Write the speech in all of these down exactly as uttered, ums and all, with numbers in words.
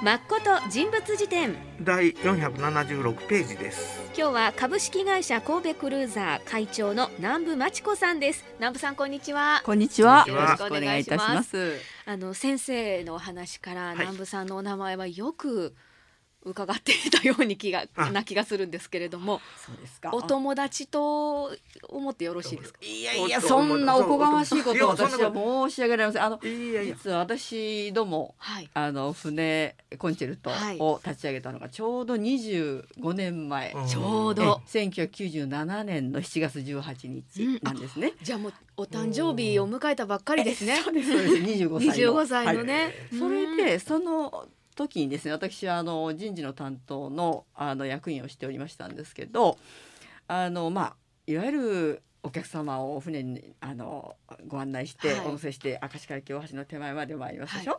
まっこと人物辞典だいよんひゃくななじゅうろくページです。 今日は株式会社神戸クルーザー会長の南部真知子さんです。南部さん、こんにちは。 こんにちは。 こんにちは。 よろしくお願いいたします。 あの先生のお話から、 はい、 南部さんのお名前はよく伺っていたように気がな気がするんですけれども、 そうですか。 お友達と思ってよろしいですか？ いやいや、そんなおこがましいことを私は申し上げられません。あのいやいや、 実は私ども、はい、あの船コンチェルトを立ち上げたのがちょうどにじゅうごねんまえ、 はい、ちょうどせんきゅうひゃくきゅうじゅうななねんのしちがつじゅうはちにちなんですね、 うん、じゃあもうお誕生日を迎えたばっかりですね。 そうですそうです。にじゅうごさいのにじゅうごさいのね、はい、 それでその時にですね、私はあの人事の担当 の, あの役員をしておりましたんですけど、あの、まあ、いわゆるお客様を船にあのご案内して、はい、お乗せして明石海峡大橋の手前まで参りますでしょ、はい、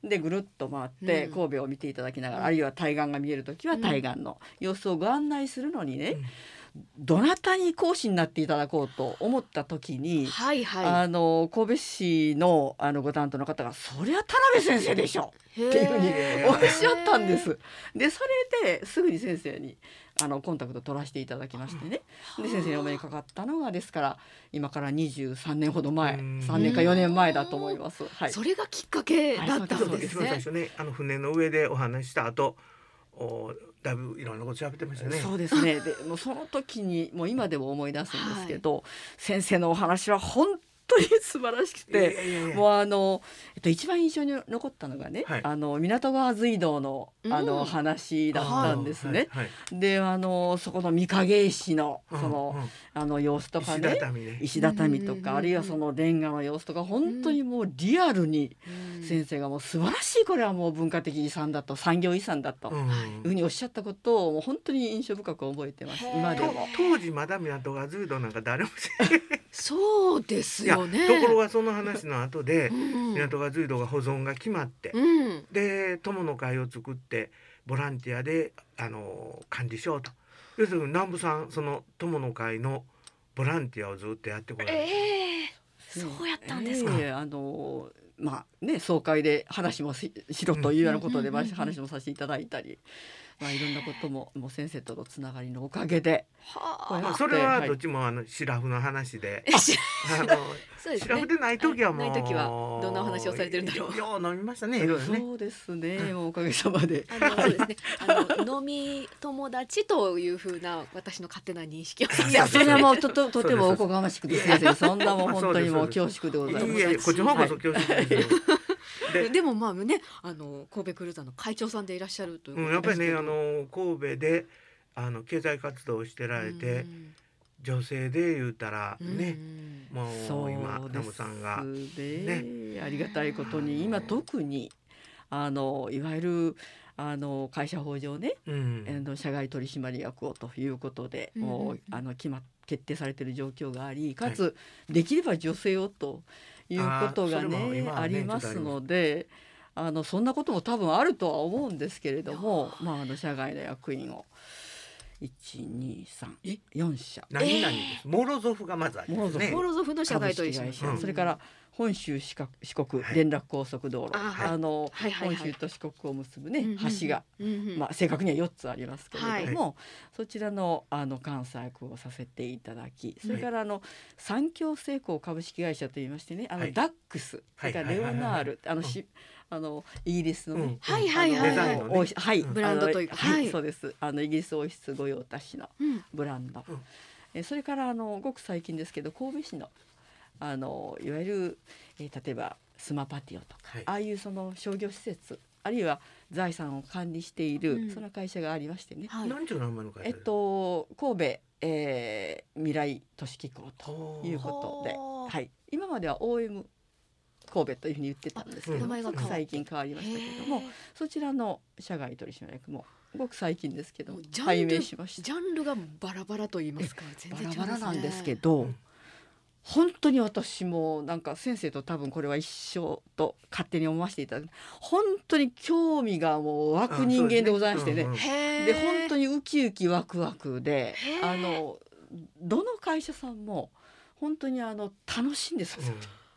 でぐるっと回って神戸を見ていただきながら、うん、あるいは対岸が見えるときは対岸の様子をご案内するのにね、うん、どなたに講師になっていただこうと思った時に、はいはい、あの神戸市 の, あのご担当の方がそりゃ田辺先生でしょっていうふうにおっしゃったんです。でそれですぐに先生にあのコンタクト取らせていただきましてね、で先生にお目にかかったのがですから今からにじゅうさんねんほど前、さんねんかよねんまえだと思います、はい、 それがきっかけだったんですね。 最初ね、あの船の上でお話した後、おだいぶいろんなこと喋ってましたね。 そうですね。でもうその時にもう今でも思い出すんですけど、はい、先生のお話は本当に素晴らしくて、いやいやいや、もうあの、えっと、一番印象に残ったのがね、はい、あの港川隧道 の, あの、うん、話だったんですね、はいはい、であのそこの御影石 の, その、うんうん、あの様子とかね、石畳ね、石畳とか、うん、あるいはそのレンガの様子とか、本当にもうリアルに先生がもう素晴らしい、これはもう文化的遺産だと、産業遺産だというふうにおっしゃったことをもう本当に印象深く覚えてます、今でも。 当時まだ港川隧道なんか誰も知らないそうですよね。 ところがその話の後で港川隧道が保存が決まって、うん、で友の会を作ってボランティアであの管理しようと。要するに南部さん、その友の会のボランティアをずっとやってこられて、 えー、そうやったんですか。 えー、あのまあね、総会で話も し, しろというようなことで、うん、話もさせていただいたり、まあ、いろんなことももう先生とのつながりのおかげで、 はあ、まあ、それはどっちもあのシラフの話で、あのそうですね、シラフでない時はもう、 ない時はどんなお話をされてるんだろう。 よう飲みましたね、いろいろね。 そうですね、もうおかげさまで。 あのそうですね、あの飲み友達というふうな私の勝手な認識をさせて、 いやそれはもう と, と, とてもおこがましくて先生、そんなもう本当にもう恐縮でございます。 いやいや、こっちの方こそ恐縮ですよ。 で, でもまあね、あの神戸クルーザーの会長さんでいらっしゃるということですけど、うん、 やっぱりね、あの神戸であの経済活動をしてられて、うん、女性で言うたらね、うん、もう今ナムさんが、 ね、ありがたいことに今特にあのいわゆるあの会社法上ね、うん、あの社外取締役をということで、うん、もうあの決ま決定されている状況があり、かつ、はい、できれば女性をということが ね, ねありますので、あのそんなことも多分あるとは思うんですけれども、まあ、あの社外の役員をいちにさんよんしゃ、 何々です、えー、モロゾフがまずありますね。 モロゾフの社外取締役、 うん、それから本州四国連絡高速道路、はい、あの、はいはいはい、本州と四国を結ぶ、ね、うんうん、橋が、うんうんまあ、正確にはよっつありますけれども、はい、そちら の, あの監査役をさせていただき、それからあの、はい、三共成功株式会社といいましてね、あの、はい、ダックス、それからレオナール、あのし、うんあのイギリスのね、うん、 はいはいはい、 はいはい、 ブランドというか、 はい、そうです。あのイギリス王室御用達のブランド、うん、えそれからあのごく最近ですけど神戸市のあのいわゆる、えー、例えばスマパティオとか、はい、ああいうその商業施設あるいは財産を管理している、うん、その会社がありましてね、 はい、何ていう名前の会社ですか？ えっと神戸、えー、未来都市機構ということで、はい、今までは オーエム神戸というふうに言ってたんですけど、うん、最近変わりましたけども、そちらの社外取締役もごく最近ですけども拝命しました。 ジャンルがバラバラと言いますか、全然違いますね。 バラバラなんですけど、うん、本当に私もなんか先生と多分これは一緒と勝手に思わせていただく、本当に興味がもう湧く人間でございましてね、で本当にウキウキワクワクで、あのどの会社さんも本当にあの楽しいんですよ、うん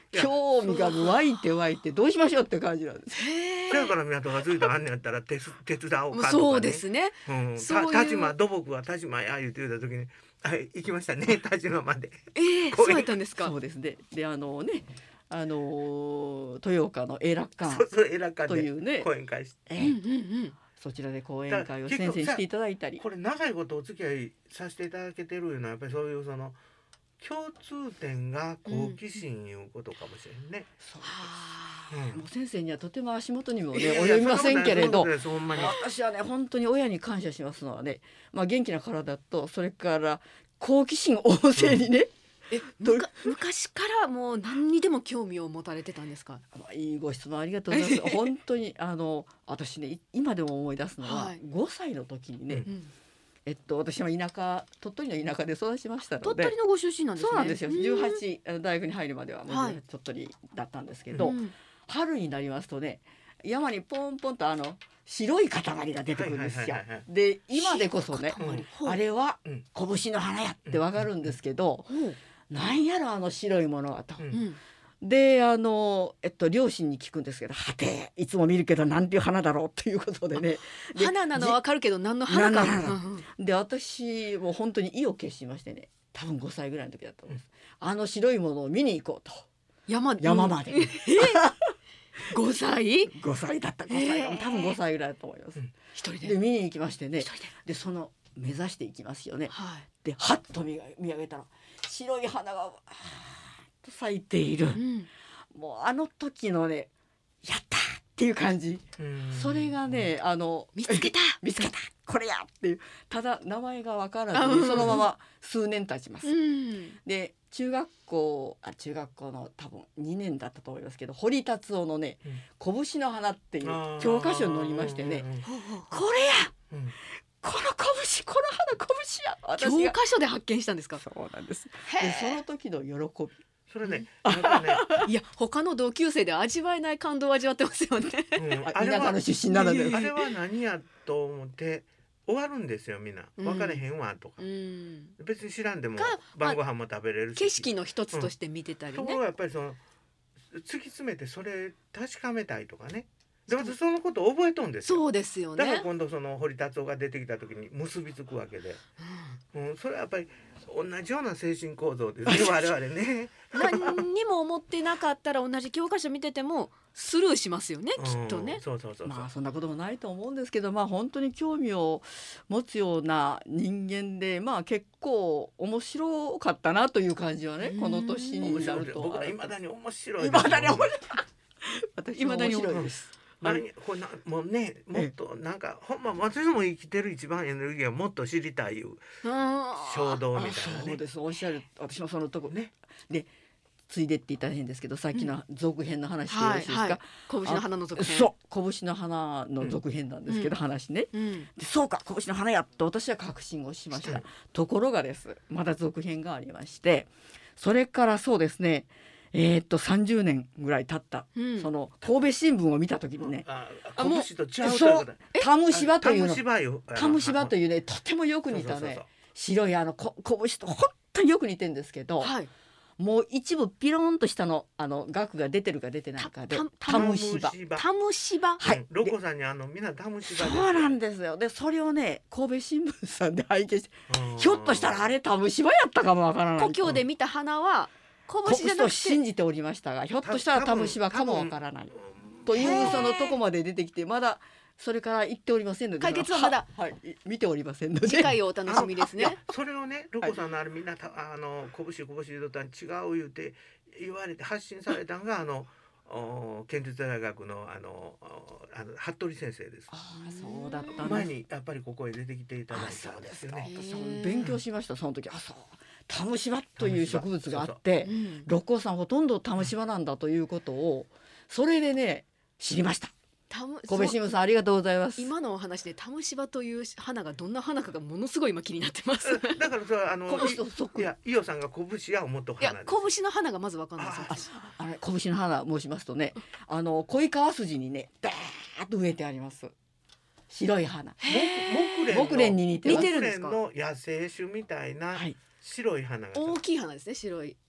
興味が湧いて湧いてどうしましょうって感じなんです。 そやから港がついたあんねやったら手す手伝おうかとかね。 そうですね。 うん、 そういうた田島土木は田島や言って言った時に、はい行きましたね田島まで。 ええ、そうやったんですか。 そうですね。であのねあの豊岡の永楽館そうそう、えらかというね講演会して、 ええうんうんうん。 そちらで講演会を先生にしていただいたり、 これ長いことお付き合いさせていただけてるのはやっぱりそういうその共通点が好奇心いうことかもしれんね。 そうはです、うん、もう先生にはとても足元にもねいやいや及びませんけれど、 そんなことないそんなことないほんまに私はね本当に親に感謝しますのはね、まあ、元気な体とそれから好奇心旺盛にね、 え、むか昔からもう何にでも興味を持たれてたんですか。 まあ、いいご質問ありがとうございます本当にあの私ねい今でも思い出すのは、 はい、 ごさいの時にね、 うんうん、 えっと、私は田舎鳥取の田舎で育ちましたので、 鳥取のご出身なんですね。 そうなんですよ。 うんじゅうはちあの大学に入るまではもうはい鳥取だったんですけど、 うん春になりますとね山にポンポンとあの白い塊が出てくるんですよはいはいはいはい。 で今でこそね塊うんあれはうん拳の花やってわかるんですけど、 ほう、 なんやろあの白いものはと。 うんうん、 であの、えっと、両親に聞くんですけど「はていつも見るけどなんていう花だろう」ということでねで花なのわかるけど何の花か。 何の花うんうんで私もう本当に意を決しましてね多分ごさいぐらいの時だったんです、あの白いものを見に行こうと山山まで、 ごさいごさいだったごさい、 へー多分ごさいぐらいだと思います、 うん一人でで見に行きましてね一人で、 でその目指していきますよねはい、 ではっと見が見上げたら白い花がわーっと咲いている、 うん、 もうあの時のねやったーっていう感じ、 うんそれがねあの見つけた見つけたこれやっていうただ名前が分からあうんずにそのまま数年経ちます、 うん、 で中学校あ中学校の多分にねんだったと思いますけど堀達夫のね「拳の花」っていうあー教科書に載りましてねうんうんほうほうこれやうんうんこの拳この花拳や私が教科書で発見したんですか。 そうなんですへでそーの時の喜びそれねなんかね、 いや他の同級生で味わえない感動を味わってますよね。 うんああれは田舎の出身なのであれは何やと思って終わるんですよみんなうん分かれへんわとか、 うん、 別に知らんでもか晩ご飯も食べれるし、 景色の一つとして見てたりね。 ところがやっぱりその突き詰めてそれ確かめたいとかねでまたそのことを覚えとんですよ。 そうですよね。 だから今度その堀達夫が出てきた時に結びつくわけで、うん、それはやっぱり同じような精神構造ですね我々ね。 うん、何にも思ってなかったら同じ教科書見ててもスルーしますよね、きっとねうん。そうそうそうそう、 まあそんなこともないと思うんですけどまあ本当に興味を持つような人間でまあ結構面白かったなという感じはねうんこの年に面白いなると僕らいまだに面白いですいまだに面白い私も未だに面白いです何これなもうねもっとなんかほんま私も生きてる一番エネルギーはもっと知りたいいううん衝動みたいなね。 そうですおっしゃる私もそのとこねでついでって言ったら変ですけどさっきの続編の話でよろしいですか、 はいはい、拳の花の続編。 そう拳の花の続編なんですけど、 うん話ねうん、 でそうか拳の花やと私は確信をしましたところがですまだ続編がありましてそれからそうですねえー、っとさんじゅうねんぐらい経った、 うん、 その神戸新聞を見た時にね、 ああもう拳と違うというそうことタムシバというのタムシバよタムシバといういうねとてもよく似たねそうそうそう白いあのこ拳と本当によく似てるんですけど、 はい、 もう一部ピローンと下のあの額が出てるか出てないかでたたタムシバタムシバ。 はいうんロコさんにあのみんなタムシバですそうなんですよでそれをね神戸新聞さんで拝見してうんひょっとしたらあれタムシバやったかもわからない故郷で見た花は拳じゃ拳となくて信じておりましたがひょっとしたらタムシバかもわからないというそのとこまで出てきてまだそれから言っておりませんので解決はまだはい、見ておりませんので次回をお楽しみですいやね。 それをねロコさんのあれみんなたあの拳拳でとったん違う言うて言われて発信されたんがあのお県立大学のあのおあの服部先生です。 ああそうだったん前ですにやっぱりここへ出てきていただいたんですよね。 へーそう勉強しましたその時あそうタムシバという植物があってうん六甲山ほとんどタムシバなんだということをそれでね知りましたタム神戸新聞さんありがとうございます今のお話でタムシバという花がどんな花かがものすごい今気になってます。 だからそれはあの拳とそっくりいや伊代さんが拳や思っといや花です。 拳の花がまずわかんないですあ私。 あれ拳の花申しますとねあの恋川筋にねダーッと植えてあります白い花木蓮の木蓮に似てます似てるんですか木蓮の野生種みたいなはい白い花が大きい花ですね、白い。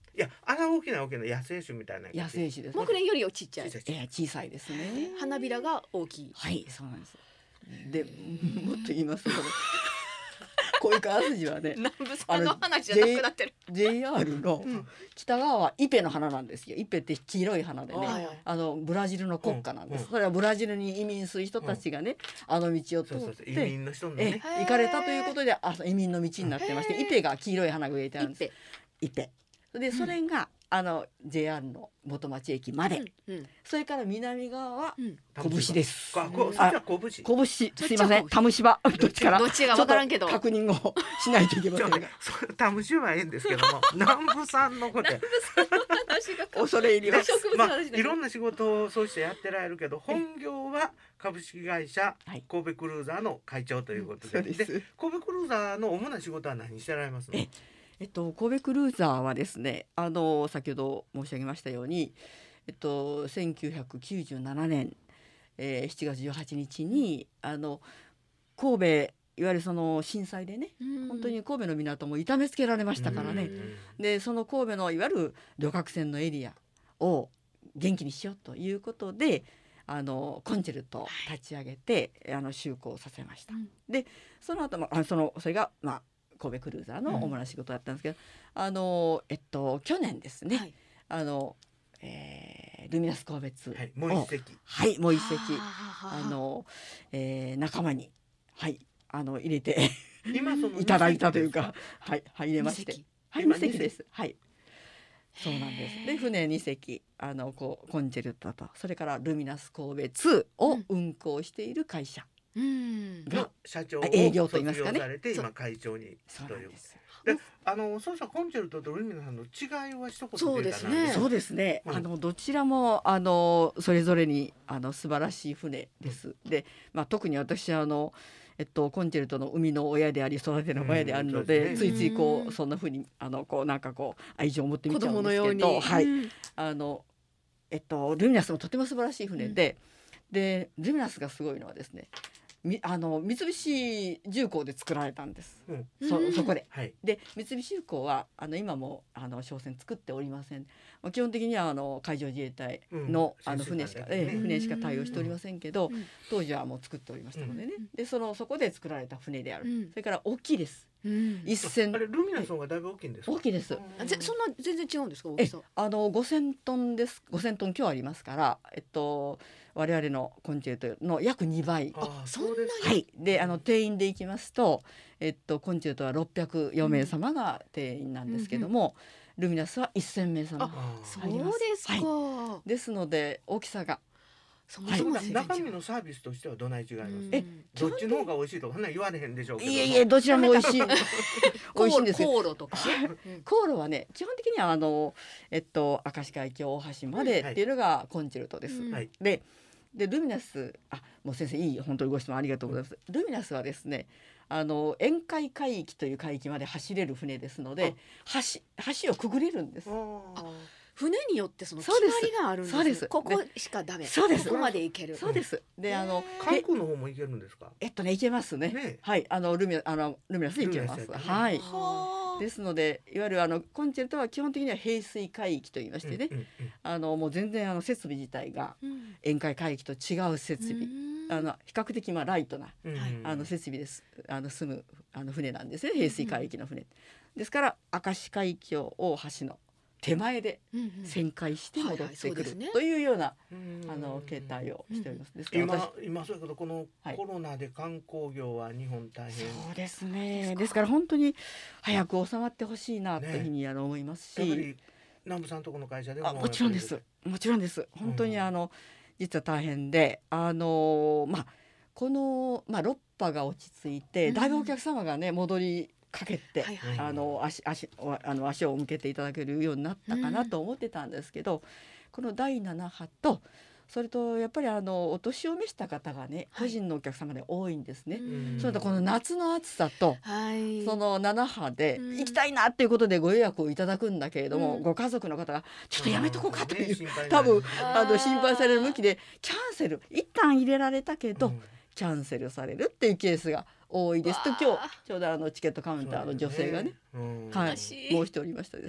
いや、あら大きな大きな野生種みたいな。 野生種です。 木蓮よりちっちゃい。 小さい小さいえー、小さいですね。 花びらが大きい。 はい、そうなんです。で、もっと言いますと、こういう川筋はね、 南部さんの話じゃなくなってる。 ジェイアール の北側はイペの花なんですよ。イペって黄色い花でね、 はいはいあのブラジルの国歌なんです。 うんうんそれはブラジルに移民する人たちがね、あの道を通っそうそうそう、移て民の人のえね。 行かれたということで、あ移民の道になってまして、 へーイペが黄色い花が植えてあるんです。 一イペで、それが、あの ジェイアール の元町駅まで、 うんうんそれから南側はうん。 拳です。 あ、こう、そっちは拳。 拳、すいません、タムシバ、どっちからどっちが分からんけどちょっと確認をしないといけませんが、 そう、タムシはええんですけども、南部さんのことや。 話が恐れ入ります。 植物まあ、 の話だいろんな仕事をそうしてやってられるけど、本業は株式会社はい神戸クルーザーの会長ということで、 そうですで神戸クルーザーの主な仕事は何してられますの？ ええっと、神戸クルーザーはですね、あの先ほど申し上げましたように、えっと、せんきゅうひゃくきゅうじゅうななねん、えー、しちがつじゅうはちにちにあの神戸いわゆるその震災でね、 うん本当に神戸の港も痛めつけられましたからね、 うんでその神戸のいわゆる旅客船のエリアを元気にしようということで、あのコンチェルトを立ち上げて、あの就航させました。 うんでその後もあそのそれがまあ神戸クルーザーの主な仕事だったんですけど、あのえっと去年ですね、 はいあの、えールミナス神戸ツはい、 をもう一席。 はいもう一席はあはあはああの、えー仲間にはいあの入れて今そのいただいたというか、はい入れまして二隻、 はい今二隻です。はい。そうなんです。で船にせきあのこうコンチェルトとそれからルミナス神戸ツーを運航している会社うんが、 の社長をあ営業と言いますかね卒業されてそう今会長にそうという。 なんです。 で、あのそうしたらコンチェルトとルミナさんの違いは一言そうですねそうですね。 うんあのどちらもあのそれぞれにあの素晴らしい船です。で、まあ特に私はあのえっとコンチェルトの生みの親であり育ての親であるので、 うんついついこうんうそんな風にあのこうなんかこう愛情を持って見子ちゃうんで供のようにすけど、はい。 うんあのえっとルミナスもとても素晴らしい船で、でルミナスがすごいのはですね、みあの三菱重工で作られたんです。 うんうんそそこで。 はい。 で三菱重工はあの今もあの商船作っておりません。まあ、基本的にはあの海上自衛隊の,、 うんあの船しか、 潜水艦だけねええ船しか対応しておりませんけど、 うん当時はもう作っておりましたのでね、 うんでそのそこで作られた船である、 うんそれから大きいです。 うん一船あれルミナさんがだいぶ大きいんですか？ 大きいです。 あぜそんな全然違うんですか大えきさ。 あのごせんトンです。ごせんトン強ありますから、えっと我々のコンチェルトの約にばい。 ああ、 そんなにそうですか。 はい、であの定員でいきますと、えっと、コンチェルトはろっぴゃくよめい様が定員なんですけども、ルミナスはせんめい様ああそうですか。 はですので大きさがそもそもな全然違う中身のサービスとしてはどない違います？ うんえどっちの方が美味しいとかそんなん言われへんでしょうけども。 いえいえどちらも美味しい美味しいんですよ。 航路とか。うん航路はね基本的にはあのえっと明石海峡大橋までっていうのがコンチェルトです。 うんはい。 ででルミナスあもう先生いい本当にご質問ありがとうございます。ルミナスはですねあの沿海海域という海域まで走れる船ですので橋橋をくぐれるんです。 あ船によってその決そうですまりがあるんです。 そうですここしかダメ。 そうですここまで行ける。 そうです。であのあ、韓へ国の方も行けるんですか？ えっとね行けますね。 ねはいあのルミあのルミナス行けます。 ルミナスやったねはい。 はあ。 ですのでいわゆるあのコンチェルトは基本的には平水海域と言いましてね、 うんうんうんあのもう全然あの設備自体がうん沿海海域と違う設備、 うんあの比較的まあライトなうんはいあの設備ですあの住むあの船なんですね平水海域の船、ですから明石海峡大橋の手前でうんうん旋回して戻はいはいってくるそうですねというようなうんあの形態をしております。ですから私今今そうやけどこのはいコロナで観光業は日本大変。 そうですねですから本当に早く収まってほしいなというふうにあの思いますし、 やっぱり南部さんとこの会社であもちろんですもちろんです本当にあの、実は大変であのまあこの、まあ、ろっぱが落ち着いて、 うんだいぶお客様がね戻りかけて、 はいはい。 あの足足あの足を向けていただけるようになったかなと思ってたんですけど、このだいなな波とそれとやっぱりあのお年を召した方がね、 はい個人のお客様で多いんですね。 うんそれとこの夏の暑さとはい。 そのなな波でうん行きたいなっていうことでご予約をいただくんだけれども、 うんご家族の方がちょっとやめとこうかという、 ね心配にな多分るあの心配される向きでキャンセル一旦入れられたけど、 うんキャンセルされるっていうケースが多いですとわあ今日ちょうどあのチケットカウンターの女性がね、 うんはい、 悲しい申しておりましたですけど。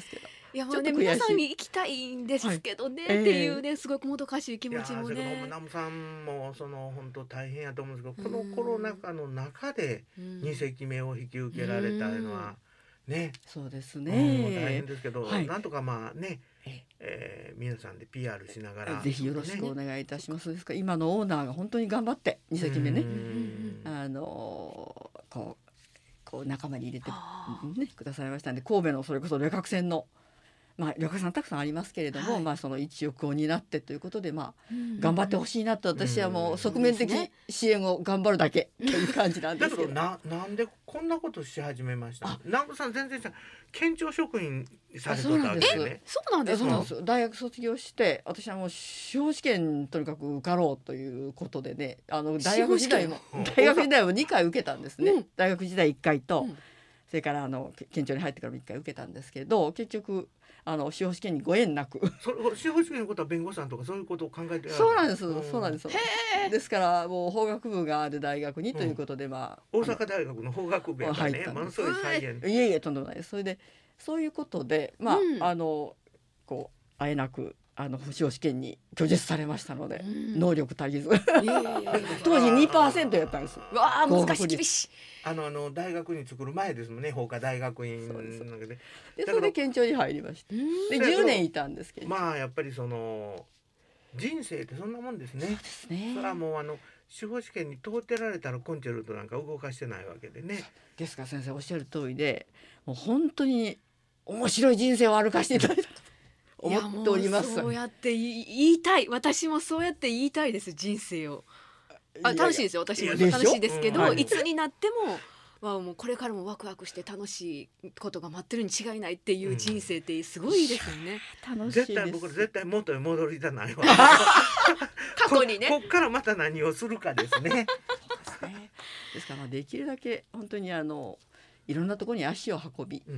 いやもうね皆さんに行きたいんですけどね、はい、っていうねすごくもどかしい気持ちもね。いや南部さんもその本当大変やと思うんですけど、このコロナ禍の中でに席目を引き受けられたのはね、 そうですね、 大変ですけど、はい、なんとかまあね、えー、皆さんで ピーアール しながらぜひよろしくお願いいたします。ですから今のオーナーが本当に頑張ってに席目ね、あのこうこう仲間に入れて、ね、くださいましたんで、神戸のそれこそ旅客船の、まあ、旅客船たくさんありますけれども、はい、まあ、その一翼を担ってということで、まあ、担ってほしいなと私はもう側面的支援を頑張るだけという感じなんですけど。 だけどな、なんでこんなことし始めました？南部さん全然県庁職員されてたわけですね。 そうなんですか。 大学卒業して私はもう司法試験とにかく受かろうということでね、あの大学時代も大学時代もにかい受けたんですね、うん、大学時代いっかいと、うん、それからあの県庁に入ってからもいっかい受けたんですけど、結局あの司法試験にご縁なくそれ司法試験のことは弁護士さんとかそういうことを考えてそうなんです、うん、そうなんです。ですからもう法学部がある大学にということで、うん、まあ大阪大学の法学部やからね、ものすごい再現、 いえいえとんでもないです。それでそういうことでまあ、うん、あのこうあえなくあの司法試験に拒絶されましたので、うん、能力足りず当時 にパーセント やったんです。 うわー難しい厳しい。 あのあの大学に作る前ですもんね、法科大学院の中で。 でそれで県庁に入りました。でじゅうねんいたんですけど、 まあやっぱりその人生ってそんなもんですね。 そうですね。 それはもうあの司法試験に通ってられたらコンチェルトなんか動かしてないわけでね。 ですから先生おっしゃる通りで、もう本当に面白い人生を歩かせていただいたと思っております。 そうやって言いたい、私もそうやって言いたいです。人生をあ楽しいですよ、私も楽しいですけど、うん、いつになっても、まあ、もうこれからもワクワクして楽しいことが待ってるに違いないっていう人生ってすごいですよね、 うん、楽しいです。 絶対僕絶対元に戻りたないわ過去にねこ, こっからまた何をするかですねですからできるだけ本当にあのいろんなところに足を運び、うん、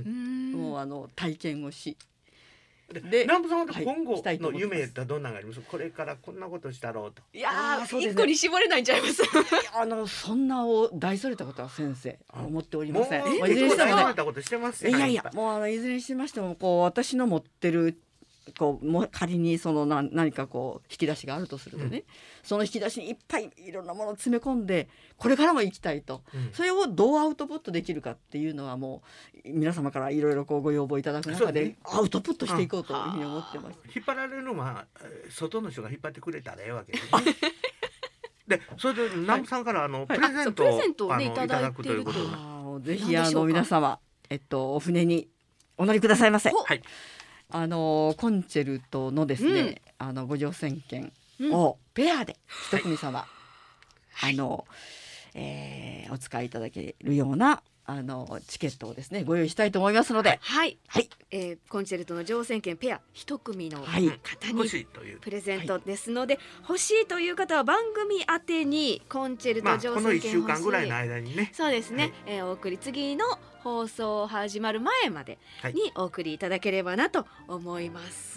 もうあの体験をしで南部さんは今後の夢ってどんなのがあります？これからこんなことしたろうと。 いやー一個に絞れないんちゃいますあのそんなを大それたことは先生思っておりません。 もういずれにしても大それたことしてますよ。いやいやもうあのいずれにしましてもこう私の持ってるこうも仮にそのな何かこう引き出しがあるとするとね、うん、その引き出しにいっぱいいろんなものを詰め込んでこれからも行きたいと、うん、それをどうアウトプットできるかっていうのはもう皆様からいろいろこうご要望いただく中でアウトプットしていこうというふうに思ってます。 引っ張られるのは外の人が引っ張ってくれたらええわけですねでそれで南部さんからあの、はい、プレゼントを、はい、あのいただくということでぜひあの皆様、えっと、お船にお乗りくださいませ。はい、あのコンチェルトのですね、うん、あのご乗船券をペアで一組様、はい、あの、えー、お使いいただけるようなあのチケットをですねご用意したいと思いますので、 はい、はい、えー、コンチェルトの乗船券ペア一組の方にプレゼントですので、はい、欲しいという方は番組宛てにコンチェルト乗船券欲しい、まあ、このいっしゅうかんぐらいの間にね、そうですね、はい、えー、お送り次の放送始まる前までにお送りいただければなと思います、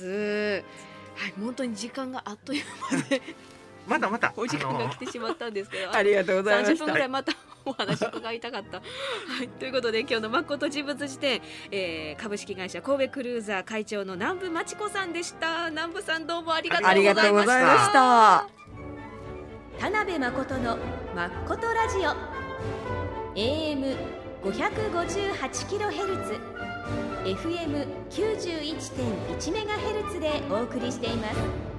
はい、はい、本当に時間があっという間でまだまだお時間が来てしまったんですけど、 ありがとうございました。さんじゅっぷんぐらいまたお話伺いたかった、はい、ということで今日の誠人物辞典、えー、株式会社神戸クルーザー会長の南部真知子さんでした。南部さんどうもありがとうございました。 ありがとうございました。 田辺誠の誠ラジオ エーエムごひゃくごじゅうはちキロヘルツ エフエムきゅうじゅういちてんいちメガヘルツ でお送りしています。